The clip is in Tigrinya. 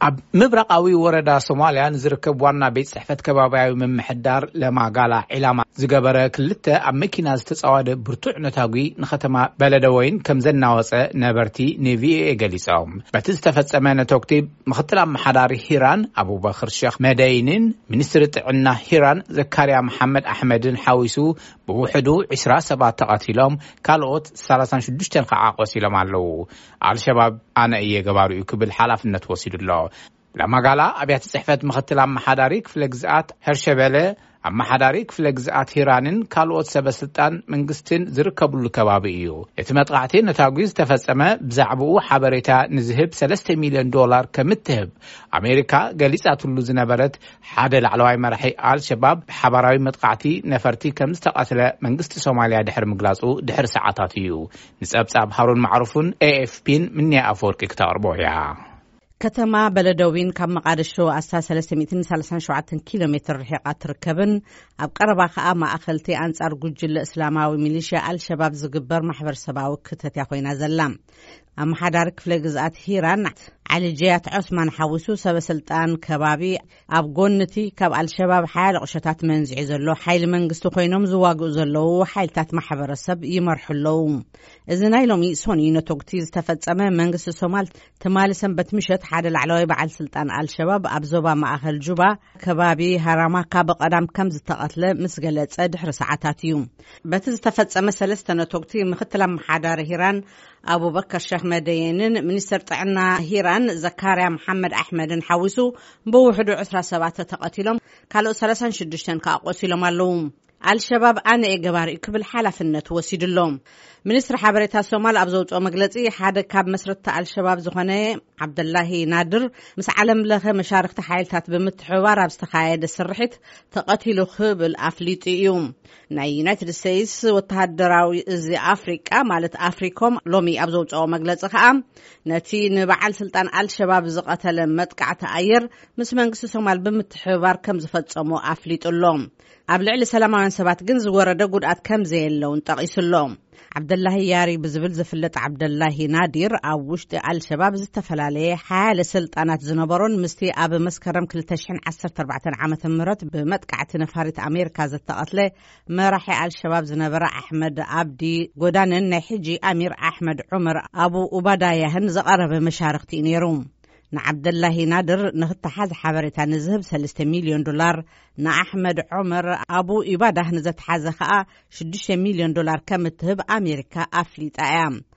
ኣብ ምብራቃዊ ወረዳ ሶማልያ ዝርከብ ዋና ቤት ጽሕፈት ከባቢያዊ መምሕዳር ለማጋላ ዒላማ ዝገበረ ክልተ ኣብ መኪና ዝተጻወደ ብርቱዕ ነታጉ ንኸተማ በለደወይን ከም ዘናወፀ ነበርቲ ንቪኤ ገሊጾም። በቲ ዝተፈጸመ ነቶክቲ ምክትል ኣመሓዳሪ ሂራን አቡበክር ሼክ መደይንን ሚኒስትሪ ጥዕና ሂራን ዘካርያ መሐመድ አሕመድን ሓዊሱ ብውሕዱ 20 ሰባት ተቐቲሎም ካልኦት 36 ከዓ ቆሲሎም ኣለዉ። አልሸባብ ኣነ እየ ገባሪኡ ክብል ሓላፍነት ወሲዱሎ። ለማጋላ ኣብያተ ጽሕፈት ምክትል ኣመሓዳሪ ክፍለ ግዝኣት ሄርሸበለ ኣመሓዳሪ ክፍለ ግዝኣት ሂራንን ካልኦት ሰበስልጣን መንግስትን ዝርከብሉ ከባቢ እዩ። እቲ መጥቃዕቲ ነታጉ ዝተፈጸመ ብዛዕባኡ ሓበሬታ ንዝህብ $3 ሚልዮን ከምትህብ ኣሜሪካ ገሊጻትሉ ዝነበረት ሓደ ላዕለዋይ መራሒ አልሸባብ ብሓባራዊ መጥቃዕቲ ነፈርቲ ከም ዝተቃተለ መንግስቲ ሶማልያ ድሕሪ ምግላጹ ድሕሪ ሰዓታት እዩ። ንጸብጻብ ሃሩን ማዕሩፍን AFPን ምንያ ኣፈወርቂ ክተቕርቦ እያ። ከተማ በለደዊን ካብ መቃደሾ 337 ኪሎሜትር ርሒቃ ትርከብን ኣብ ቀረባ ከዓ ማእኸልቲ አንጻር ጉጅለ እስላማዊ ሚሊሽያ አልሸባብ ዝግበር ማሕበረሰባዊ ክተት ኮይና ዘላ። ኣመሓዳሪ ክፍለ ግዝኣት ሂራን ዓሊጀያት ዑስማን ሓዊሱ ሰበስልጣን ከባቢ ኣብ ጎንቲ ካብ አልሸባብ ሓያል ቁሸታት መንዝዒ ዘሎ ሓይሊ መንግስቲ ኮይኖም ዝዋግኡ ዘለው ሓይልታት ማሕበረሰብ ይመርሕለው። እዚ ናይ ሎሚ ሶኒ ነቶክቲ ዝተፈጸመ መንግስቲ ሶማል ትማሊ ሰንበት ምሸት ሓደ ላዕለዋይ በዓል ስልጣን አልሸባብ ኣብ ዞባ ማእኸል ጁባ ከባቢ ሃራማካ በቀዳም ከም ዝተቀትለ ምስ ገለጸ ድሕሪ ሰዓታት እዩ። በቲ ዝተፈጸመ ሰለስተ ነቶክቲ ምክትል ኣመሓዳሪ ሂራን አቡበክር ሼክ መደይንን ሚኒስትር ጥዕና ሂራን ዘካርያ መሐመድ አሕመድን ሓዊሱ ብውሕዱ 20 ሰባት ተቐቲሎም ካልኦት 36 ከዓ ቆሲሎም ኣለዉ። አልሸባብ ኣነ እየ ገባሪኡ ክብል ሓላፍነት ወሲዱሎም። ሚኒስትሪ ሓበሬታ ሶማል ኣብ ዘውፅኦ መግለጺ ሓደ ካብ መስረቲ አልሸባብ ዝኾነ ዓብደላሂ ናድር ምስ ዓለም ለኸ መሻርክቲ ሓይልታት ብምትሕብባር ኣብ ዝተኻየደ ስርሒት ተቐቲሉ ክብል ኣፍሊጡ እዩ። ናይ ዩናይትድ ስቴትስ ወተሃደራዊ እዚ ኣፍሪቃ ማለት ኣፍሪኮም ሎሚ ኣብ ዘውፅኦ መግለጺ ከዓ ነቲ ንበዓል ስልጣን አልሸባብ ዝቐተለ መጥቃዕቲ ኣየር ምስ መንግስቲ ሶማል ብምትሕብባር ከም ዝፈጸሞ ኣፍሊጡሎም። ኣብ ልዕሊ ሰላማውያን ሰባት ግን ዝወረደ ጉድኣት ከም ዘየለውን ጠቒሱሎም። ዓብደላሂ ያሪ ብዝብል ዝፍለጥ ዓብደላሂ ናዲር ኣብ ውሽጢ አልሸባብ ዝተፈላለየ ሓያለ ስልጣናት ዝነበሮን ምስቲ ኣብ መስከረም 2014 ዓመተ ምህረት ብመጥቃዕቲ ነፋሪት አሜሪካ ዝተቐትለ መራሒ አልሸባብ ዝነበረ አሕመድ አብዲ ጎዳንን ናይ ሕጂ አሚር አሕመድ ዑመር አቡ ኡባዳያህን ዘቐረበ መሻርክቲ ነይሩ። ንዓብደላሂ ናድር ንኽትሓዝ ሓበሬታ ንዝህብ $3 ሚልዮን ንአሕመድ ዑመር አቡ ኢባዳህ ንዘተሓዘ ከዓ $6 ሚልዮን ከም እትህብ አሜሪካ ኣፍሊጣ እያ።